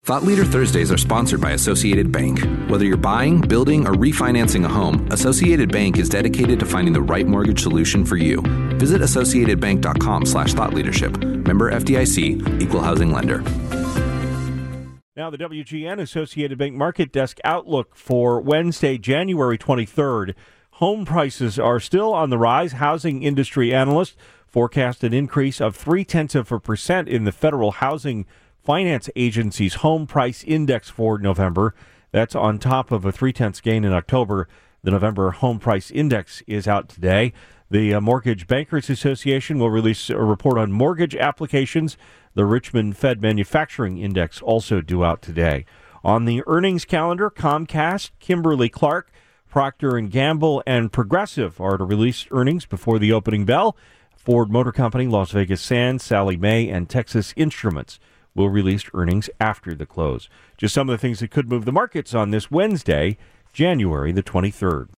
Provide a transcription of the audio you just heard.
Thought Leader Thursdays are sponsored by Associated Bank. Whether you're buying, building, or refinancing a home, Associated Bank is dedicated to finding the right mortgage solution for you. Visit associatedbank.com/thoughtleadership. Member FDIC, Equal Housing Lender. Now the WGN Associated Bank Market Desk outlook for Wednesday, January 23rd. Home prices are still on the rise. Housing industry analysts forecast an increase of 0.3% in the Federal Housing Finance Agency's home price index for November. That's on top of a 0.3 gain in October. The November home price index is out today. The Mortgage Bankers Association will release a report on mortgage applications. The Richmond Fed Manufacturing Index also due out today. On the earnings calendar, Comcast, Kimberly-Clark, Procter & Gamble, and Progressive are to release earnings before the opening bell. Ford Motor Company, Las Vegas Sands, Sallie Mae, and Texas Instruments will release earnings after the close. Just some of the things that could move the markets on this Wednesday, January the 23rd.